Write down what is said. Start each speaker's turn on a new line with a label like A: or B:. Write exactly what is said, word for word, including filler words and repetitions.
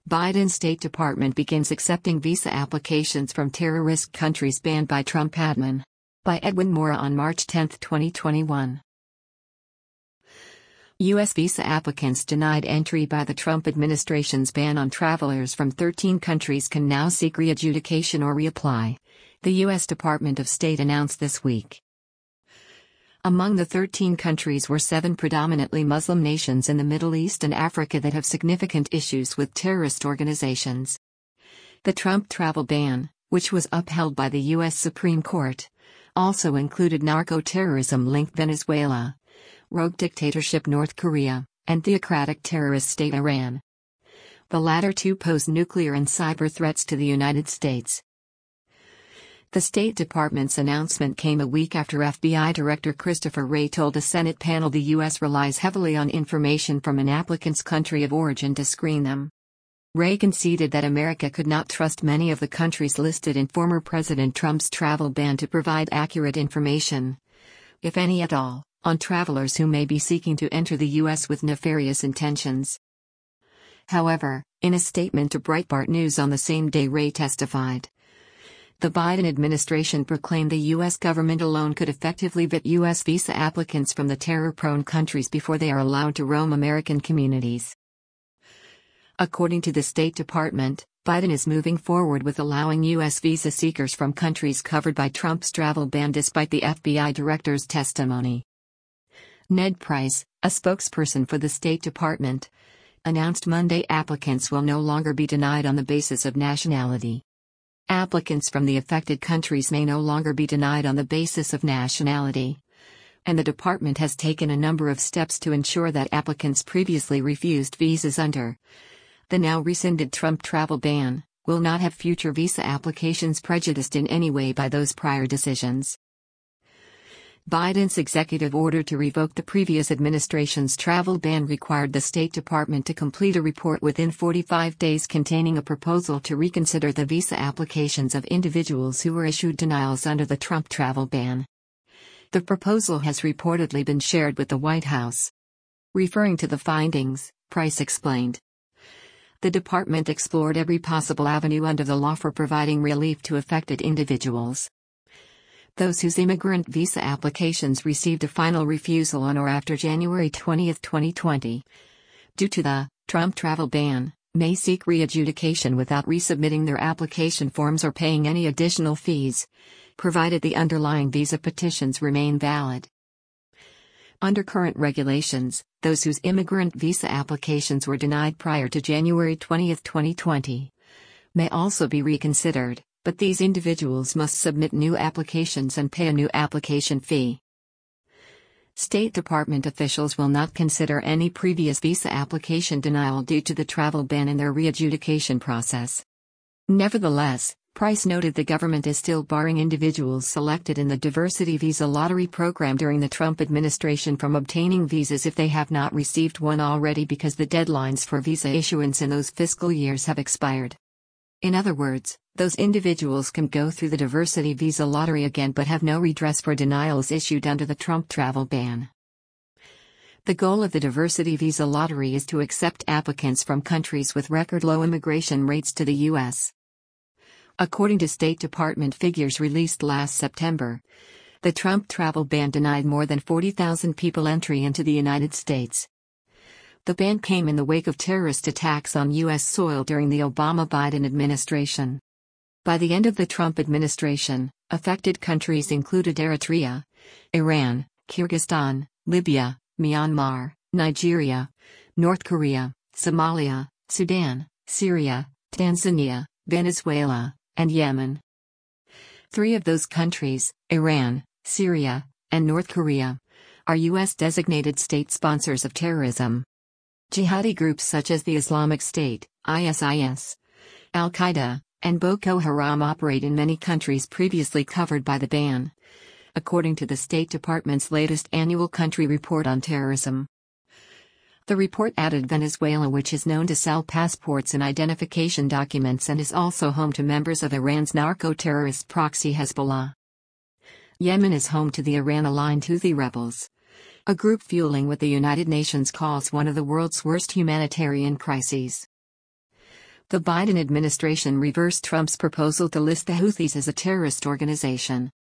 A: Biden's State Department begins accepting visa applications from terrorist countries banned by Trump admin. By Edwin Mora on March tenth, twenty twenty-one. U S visa applicants denied entry by the Trump administration's ban on travelers from thirteen countries can now seek re-adjudication or reapply, the U S Department of State announced this week. Among the thirteen countries were seven predominantly Muslim nations in the Middle East and Africa that have significant issues with terrorist organizations. The Trump travel ban, which was upheld by the U S Supreme Court, also included narco-terrorism-linked Venezuela, rogue dictatorship North Korea, and theocratic terrorist state Iran. The latter two pose nuclear and cyber threats to the United States. The State Department's announcement came a week after F B I Director Christopher Wray told a Senate panel the U S relies heavily on information from an applicant's country of origin to screen them. Wray conceded that America could not trust many of the countries listed in former President Trump's travel ban to provide accurate information, if any at all, on travelers who may be seeking to enter the U S with nefarious intentions. However, in a statement to Breitbart News on the same day Wray testified, the Biden administration proclaimed the U S government alone could effectively vet U S visa applicants from the terror-prone countries before they are allowed to roam American communities. According to the State Department, Biden is moving forward with allowing U S visa seekers from countries covered by Trump's travel ban despite the F B I director's testimony. Ned Price, a spokesperson for the State Department, announced Monday applicants will no longer be denied on the basis of nationality. Applicants from the affected countries may no longer be denied on the basis of nationality. And the department has taken a number of steps to ensure that applicants previously refused visas under the now rescinded Trump travel ban will not have future visa applications prejudiced in any way by those prior decisions. Biden's executive order to revoke the previous administration's travel ban required the State Department to complete a report within forty-five days containing a proposal to reconsider the visa applications of individuals who were issued denials under the Trump travel ban. The proposal has reportedly been shared with the White House. Referring to the findings, Price explained, the department explored every possible avenue under the law for providing relief to affected individuals. Those whose immigrant visa applications received a final refusal on or after January twentieth, twenty twenty, due to the Trump travel ban, may seek re-adjudication without resubmitting their application forms or paying any additional fees, provided the underlying visa petitions remain valid. Under current regulations, those whose immigrant visa applications were denied prior to January twentieth, twenty twenty, may also be reconsidered, but these individuals must submit new applications and pay a new application fee. State Department officials will not consider any previous visa application denial due to the travel ban in their re-adjudication process. Nevertheless, Price noted the government is still barring individuals selected in the Diversity Visa Lottery program during the Trump administration from obtaining visas if they have not received one already because the deadlines for visa issuance in those fiscal years have expired. In other words, those individuals can go through the Diversity Visa Lottery again but have no redress for denials issued under the Trump travel ban. The goal of the Diversity Visa Lottery is to accept applicants from countries with record low immigration rates to the U S. According to State Department figures released last September, the Trump travel ban denied more than forty thousand people entry into the United States. The ban came in the wake of terrorist attacks on U S soil during the Obama-Biden administration. By the end of the Trump administration, affected countries included Eritrea, Iran, Kyrgyzstan, Libya, Myanmar, Nigeria, North Korea, Somalia, Sudan, Syria, Tanzania, Venezuela, and Yemen. Three of those countries, Iran, Syria, and North Korea, are U S designated state sponsors of terrorism. Jihadi groups such as the Islamic State, I S I S, Al-Qaeda, and Boko Haram operate in many countries previously covered by the ban, according to the State Department's latest annual country report on terrorism. The report added Venezuela, which is known to sell passports and identification documents and is also home to members of Iran's narco-terrorist proxy Hezbollah. Yemen is home to the Iran-aligned Houthi rebels, a group fueling what the United Nations calls one of the world's worst humanitarian crises. The Biden administration reversed Trump's proposal to list the Houthis as a terrorist organization.